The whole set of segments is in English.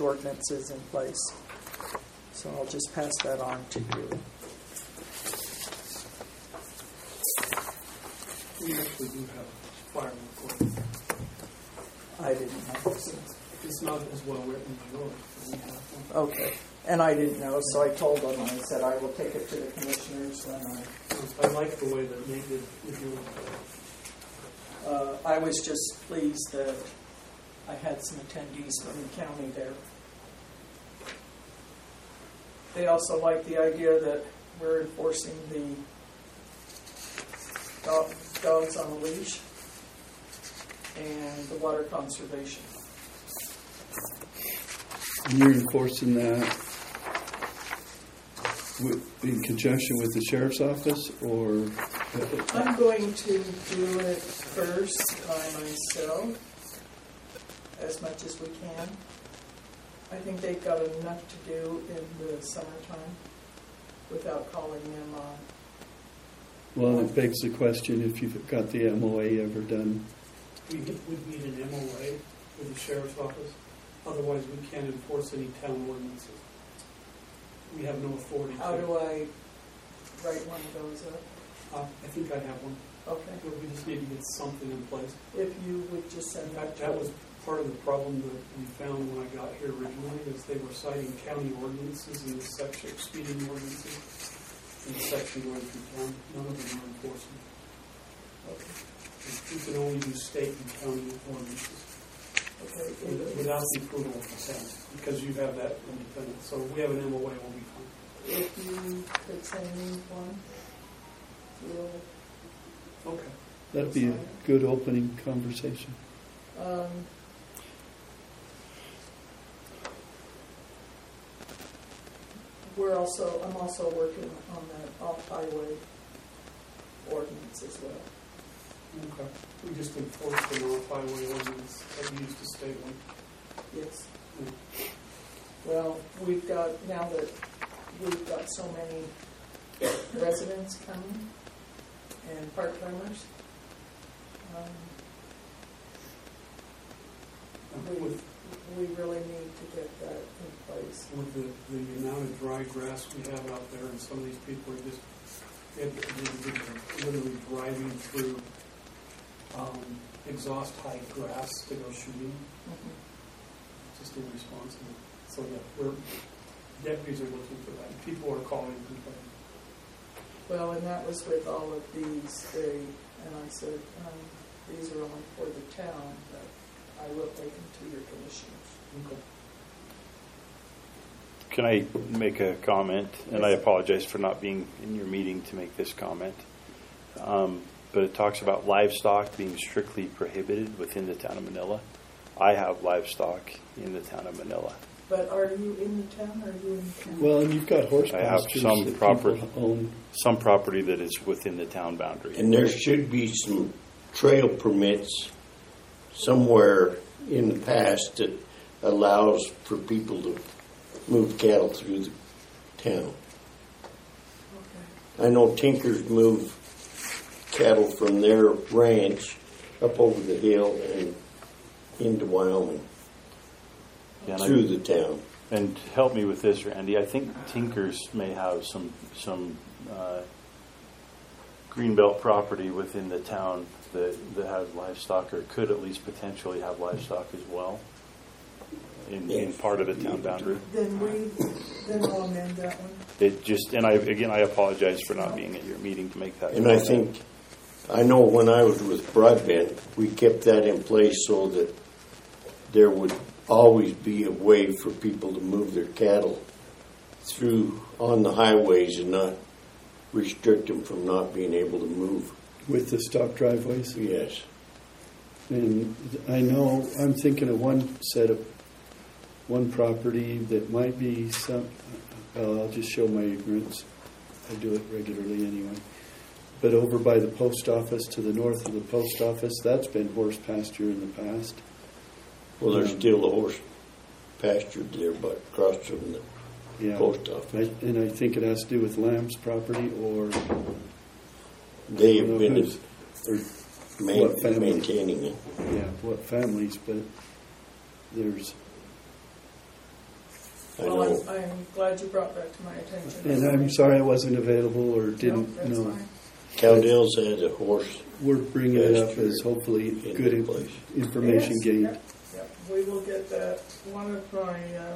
ordinances in place. So I'll just pass that on to you. We actually do have fire recording. I didn't know. It's not as well written as yours, but we have one. Okay. And I didn't know, so I told them, I said, I will take it to the commissioners when I like the way that Nate did with yours. I was just pleased that I had some attendees from the county there. They also like the idea that we're enforcing the dogs on a leash and the water conservation. And you're enforcing that in conjunction with the sheriff's office, or? I'm going to do it first by myself, as much as we can. I think they've got enough to do in the summertime without calling them on. Well, it begs the question if you've got the MOA ever done. We need an MOA with the sheriff's office. Otherwise, we can't enforce any town ordinances. We have no authority to. How do I write one of those up? I think I have one. Okay. But we just need to get something in place. If you would just send that to That was part of the problem that we found when I got here originally, is they were citing county ordinances in the section, speeding ordinances, in the section going through town. None of them are enforcement. Okay. You can only do state and county ordinances. Okay. Without the approval of the Senate, because you have that independent. So if we have an MOA, we'll be fine. If you could send me one, Okay. That'd be a good opening conversation. I'm also working on the off-highway ordinance as well. Okay. We just enforced the off-highway ordinance that we used to state one. Yes. Yeah. Well, now that we've got so many residents coming and part-timers, we really need to get that in place. With the amount of dry grass we have out there, and some of these people are just literally driving through exhaust height grass to go shooting. Mm-hmm. Just irresponsible. So yeah, deputies are looking for that. People are calling and complaining. Well, and that was with all of these. And I said, these are only for the town, but I will take them to your commissioners. Okay. Can I make a comment? And I apologize for not being in your meeting to make this comment. But it talks about livestock being strictly prohibited within the town of Manila. I have livestock in the town of Manila. But are you in the town or are you in the town? Well, and you've got horse I have pastures some that property, people own. some property that is within the town boundary. And there should be some trail permits somewhere in the past that allows for people to move cattle through the town. Okay. I know Tinkers move cattle from their ranch up over the hill and into Wyoming through the town. And help me with this, Randy. I think Tinkers may have some greenbelt property within the town that has livestock, or could at least potentially have livestock as well in part of the town boundary. Then I'll amend that one. It just, and I apologize for not being at your meeting to make that. And I know when I was with Broadbent, we kept that in place so that there would always be a way for people to move their cattle through on the highways and not restrict them from not being able to move. With the stock driveways? Yes. And I know, I'm thinking of one property that might be I'll just show my ignorance. I do it regularly anyway. But over by the post office, to the north of the post office, that's been horse pasture in the past. Well, there's still a horse pasture there, but across from the post office. And I think it has to do with Lamb's property, or they have been maintaining it. Yeah, what families, but there's I Well, know. I'm glad you brought that to my attention. And I'm sorry I wasn't available or didn't No, that's know. fine. Cowdell's had a horse We're bringing it up Pasture as hopefully in good that place. information Yes, gained. Yep, yep. We will get that. One of my,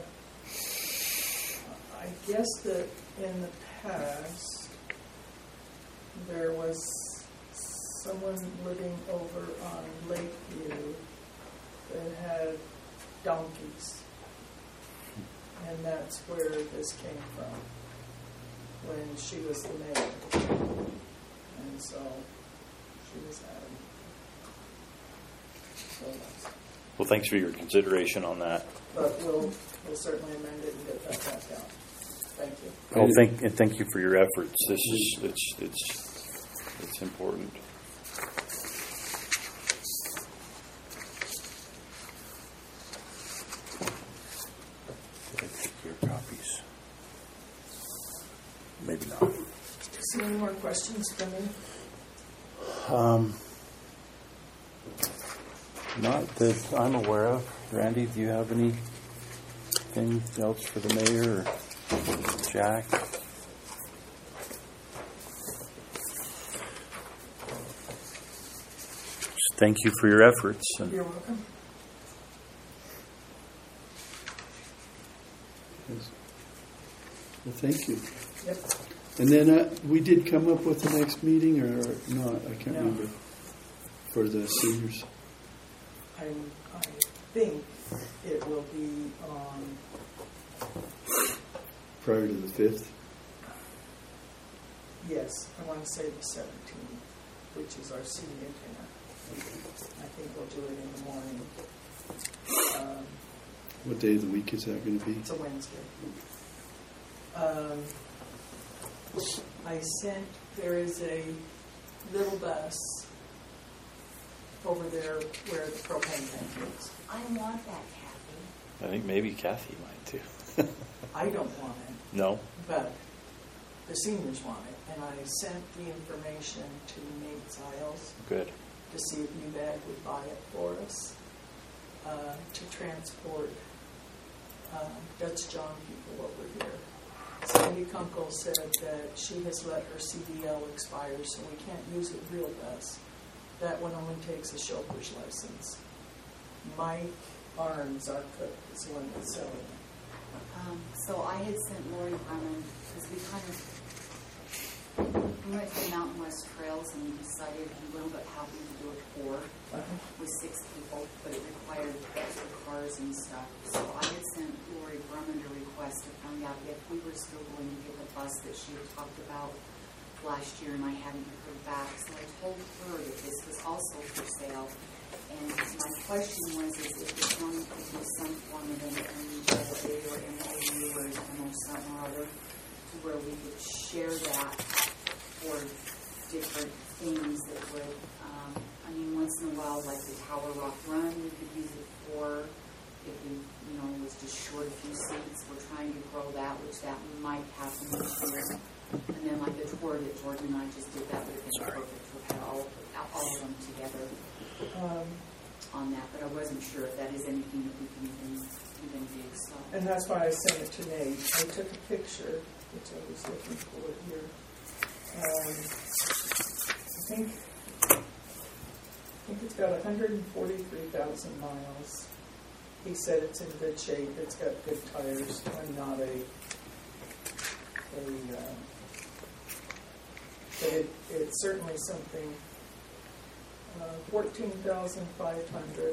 I guess that in the past, there was someone living over on Lakeview that had donkeys. And that's where this came from, when she was the mayor. And so she was adamant. So that's, Well, thanks for your consideration on that. but we'll certainly amend it and get that back out. Thank you. Well, thank you for your efforts. This is it's important. Did I take your copies? Maybe not. So any more questions from you? Not that I'm aware of. Randy, do you have anything else for the mayor or Jack? Just thank you for your efforts. And You're welcome. Yes. Well, thank you. Yep. And then we did come up with the next meeting or not? I can't No. remember. For the seniors. I think it will be on, Prior to the 5th. yes, I want to say the 17th, which is our senior dinner. I think we'll do it in the morning. What day of the week is that going to be? It's a Wednesday. There is a little bus over there where the propane tank is. I want that, Kathy. I think maybe Kathy might too. I don't want it, No? but the seniors want it. And I sent the information to Nate Ziles Good. to see if UBAG would buy it for us to transport Dutch John people over here. Sandy Kunkel said that she has let her CDL expire, so we can't use it real bus. That one only takes a chauffeur's license. Mike Arns, our cook, is the one that's selling it. So I had sent Lori Harmon, because we went to the Mountain West Trails and we decided we were a little bit happy to do a tour with 6 people, but it required extra cars and stuff. So I had sent Lori Harmon a request to find out if we were still going to get the bus that she had talked about last year, and I hadn't heard back. So I told her that this was also for sale. And my question was, is if the county could do some form of an MOA or MOU or something or other, to where we could share that for different things that would, once in a while, like the Tower Rock Run, we could use it for, if we, was just short a few seats. We're trying to grow that, which that might happen this year. And then like the tour that Jordan and I just did, that would have been perfect to have had all of them together on that. But I wasn't sure if that is anything that we can even do. So. And that's why I sent it to Nate. I took a picture, which I was looking for here. I think it's got 143,000 miles. He said it's in good shape. It's got good tires. I'm not but it's certainly something. 14,500.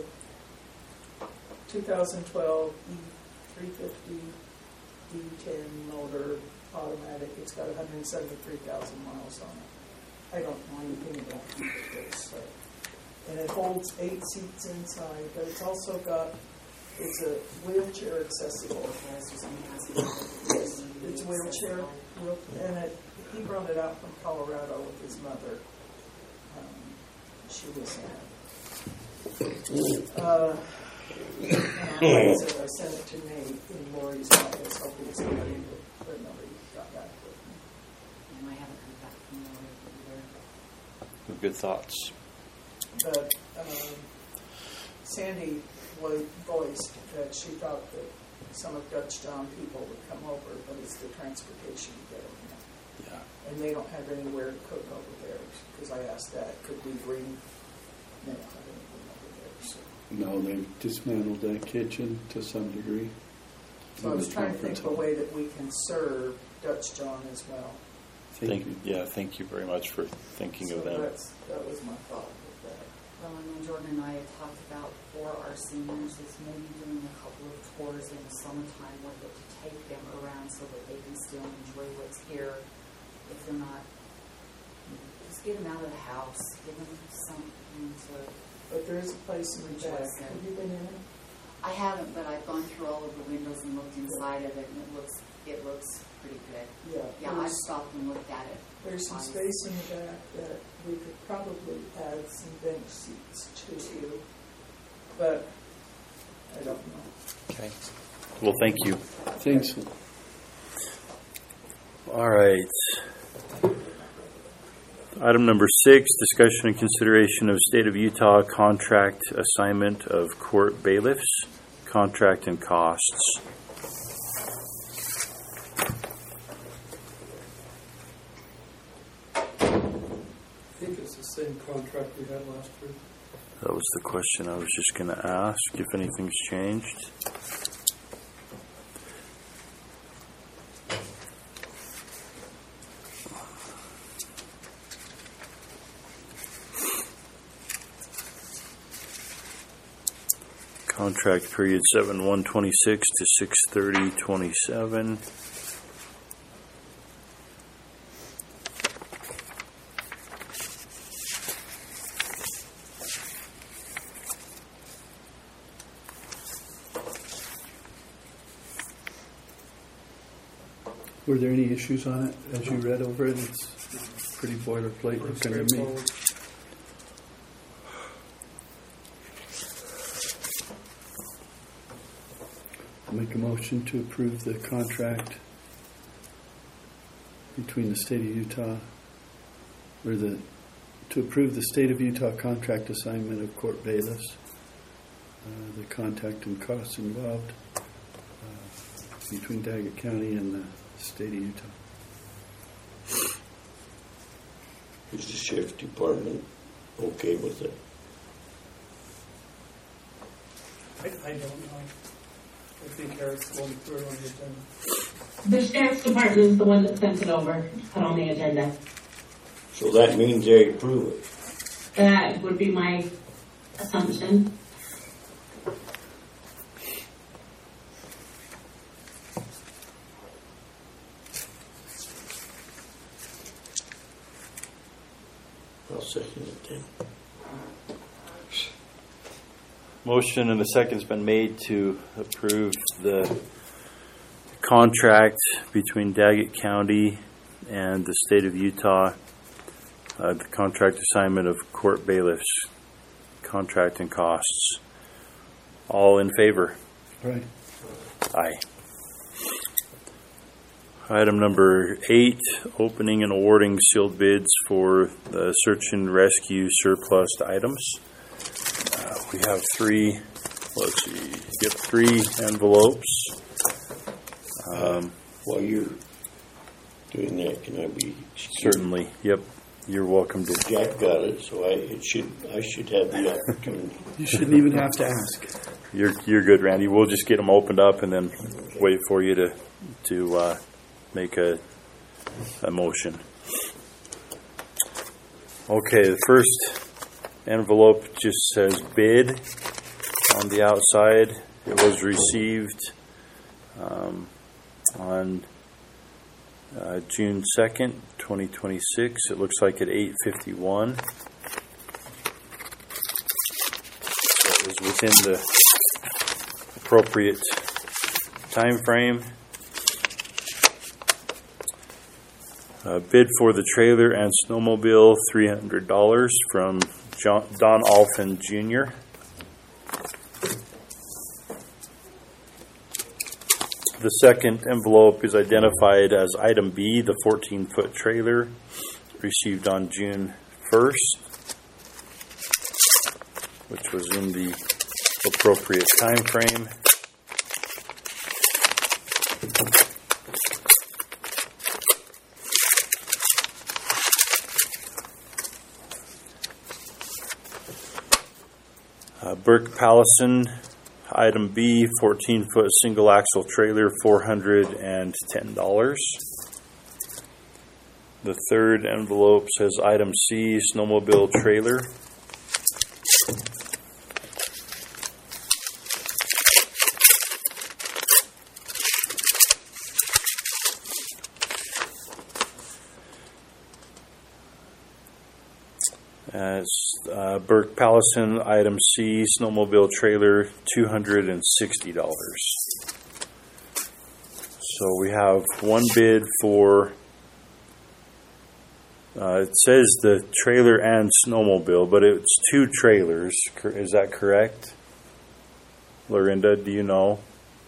2012 E350 D10 motor automatic. It's got 173,000 miles on it. I don't know anything about this. So. And it holds 8 seats inside, but it's also got, it's a wheelchair accessible. It's wheelchair, and he brought it out from Colorado with his mother. She was so I sent it to Nate in Lori's office, hoping somebody would, but nobody got back with me. And I haven't heard back from Lori either. Good thoughts. But Sandy voiced that she thought that some of Dutch John people would come over, but it's the transportation to get them here. Yeah. And they don't have anywhere to cook over there, because I asked that, could we bring, they don't have anything over there, so. No, they've dismantled that kitchen to some degree. So I was trying to think of a way that we can serve Dutch John as well. Thank you. Thank you very much for thinking of So them. that was my thought with that. Well, and then Jordan and I had talked about for our seniors is maybe doing a couple of tours in the summertime with it to take them around so that they can still enjoy what's here. If they're not, just get them out of the house, give them something to. But there is a place in the back. Rejoice in. Have you been in it? I haven't, but I've gone through all of the windows and looked inside of it, and it looks pretty good. Yeah, I've stopped and looked at it. There's some space in the back that we could probably add some bench seats to, but I don't know. Okay. Well, thank you. Thanks. All right. Item number 6, discussion and consideration of State of Utah contract assignment of court bailiffs, contract and costs. I think it's the same contract we had last year. That was the question I was just going to ask, if anything's changed. Contract period 7/1/26 to 6/30/27. Were there any issues on it as you read over it? It's pretty boilerplate looking to me. Straightforward. I'll make a motion to approve the contract between the state of Utah, to approve the state of Utah contract assignment of court bailiffs, the contact and costs involved between Daggett County and the state of Utah. Is the sheriff's department okay with it? I don't know. I think Eric's going to put it on the agenda. The sheriff's department is the one that sent it over, put on the agenda. So that means they approve it. That would be my assumption. I'll second it then. Motion and a second's been made to approve the contract between Daggett County and the state of Utah, the contract assignment of court bailiffs, contract and costs. All in favor? Right. Aye. Item number 8, opening and awarding sealed bids for the search and rescue surplus items. We have 3, let's see, get 3 envelopes. While you're doing that, can I be excused? Certainly, yep, you're welcome to. Jack got it, so I should have the opportunity. You shouldn't even have to ask. You're good, Randy. We'll just get them opened up and then wait for you to make a motion. Okay, the first envelope just says bid on the outside. It was received on June 2nd, 2026. It looks like at 8:51. So it was within the appropriate time frame. Bid for the trailer and snowmobile, $300 from Don Alphin Jr. The second envelope is identified as item B, the 14-foot trailer, received on June 1st, which was in the appropriate time frame. Burke Pallison, item B, 14-foot single axle trailer, $410. The third envelope says item C, snowmobile trailer. As Burke Pallison, item C, snowmobile trailer, $260. So we have one bid for, it says the trailer and snowmobile, but it's two trailers. Is that correct? Lorinda, do you know?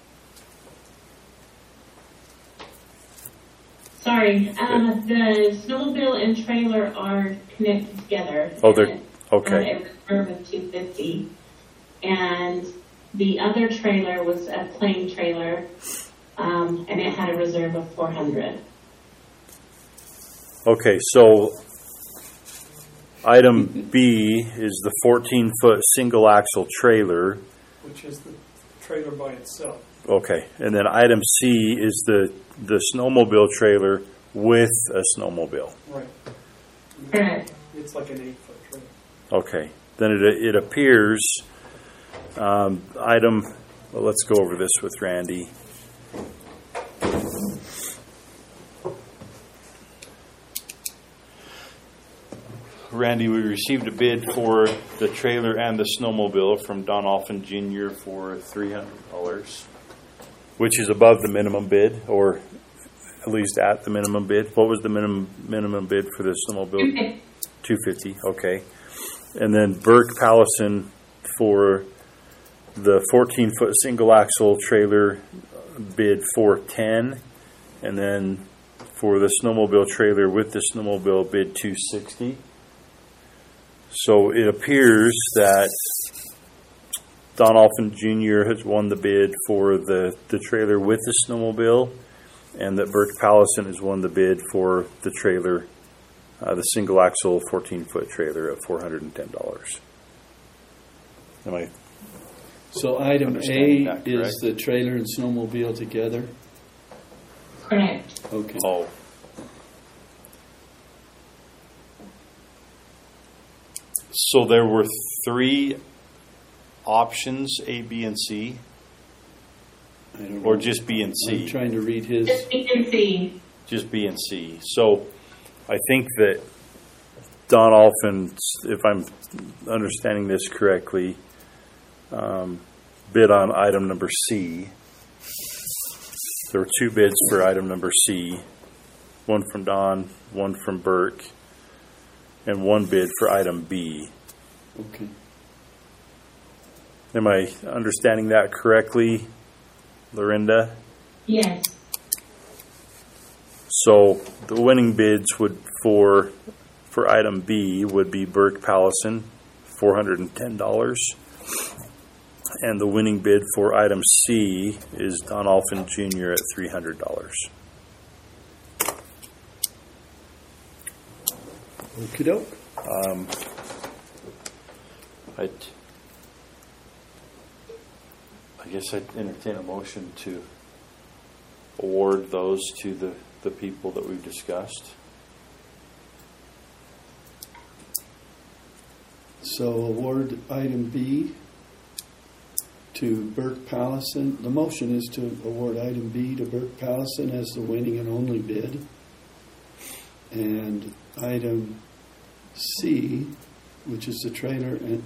Sorry, the snowmobile and trailer are connected together. Oh, they're okay. A reserve of $250, and the other trailer was a plain trailer, and it had a reserve of $400. Okay, so item B is the 14-foot single axle trailer. which is the trailer by itself. Okay, and then item C is the snowmobile trailer with a snowmobile. Right. Correct. It's like an 8-foot trailer. Okay, then it appears item. Well, let's go over this with Randy. Randy, we received a bid for the trailer and the snowmobile from Don Alphin Jr. for $300, which is above the minimum bid, or at least at the minimum bid. What was the minimum bid for the snowmobile? $250. Okay, and then Burke Pallison for the 14-foot single axle trailer bid $410, and then for the snowmobile trailer with the snowmobile bid $260. So it appears that Don Alphin Jr. has won the bid for the trailer with the snowmobile, and that Burke Pallison has won the bid for the trailer, the single axle 14-foot trailer at $410. Am I? So item A Understanding that is correct? the trailer and snowmobile together? Correct. Okay. Oh. So there were three options, A, B, and C, I don't or know. just B and I'm C? trying to read his. Just B and C. Just B and C. So I think that Don Alphin, if I'm understanding this correctly, bid on item number C. There were two bids for item number C, one from Don, one from Burke, and one bid for item B. Okay. Am I understanding that correctly, Lorinda? Yes. So the winning bids would for item B would be Burke Pallison, $410, and the winning bid for item C is Don Alphin Jr. at $300. Okie doke. I guess I'd entertain a motion to award those to the people that we've discussed. So award item B to Burke Pallison. The motion is to award item B to Burke Pallison as the winning and only bid. And item C, which is the trailer, and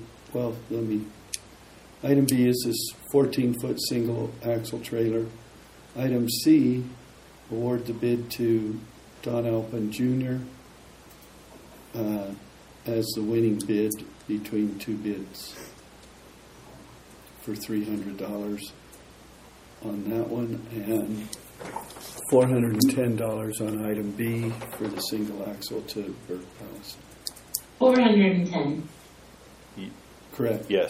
item B is this 14-foot single axle trailer. Item C, award the bid to Don Alpin Jr. As the winning bid between two bids for $300 on that one, and $410 on item B for the single axle to Burke Pallison. 410. Correct. Yes.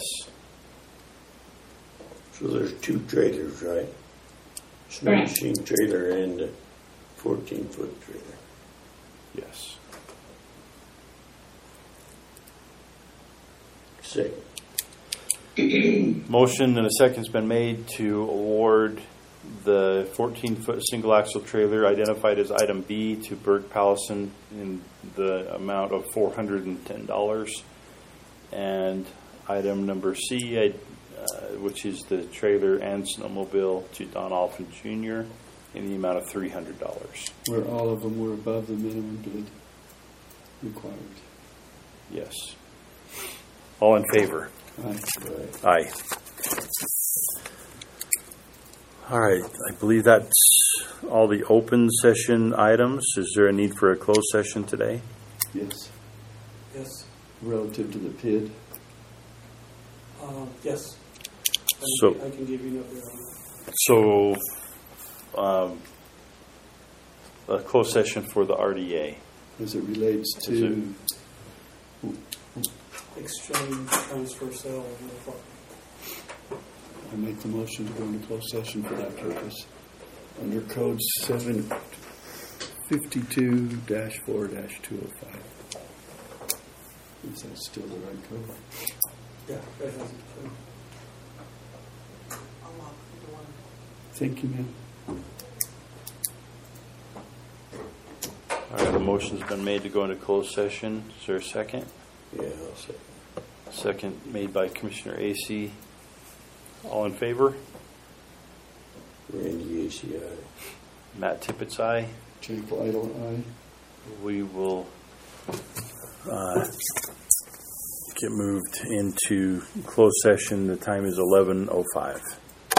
So there's two trailers, right? Snow Correct. machine trailer and a 14-foot trailer. Yes. Second. Motion and a second's been made to award the 14-foot single axle trailer identified as item B to Berg Pallison in the amount of $410. And item number C, which is the trailer and snowmobile, to Don Alphin Jr. in the amount of $300. Where all of them were above the minimum bid required. Yes. All in favor? Aye. Aye. All right. I believe that's all the open session items. Is there a need for a closed session today? Yes. Yes. Relative to the PID. Yes. So- I can give you an update on that. So, a closed session for the RDA. As it relates Is to, Exchange, transfer, sale of real property. I make the motion to go into closed session for that purpose. Under code 752-4-205. Is that still the right code? Yeah, that hasn't. Unlock the door. Thank you, ma'am. All right, the motion's been made to go into closed session. Is there a second? Yeah, I'll say. Second made by Commissioner AC. All in favor? Randy ACI. Matt Tippett's aye. Jake Lytle, aye. We will get moved into closed session. The time is 11:05.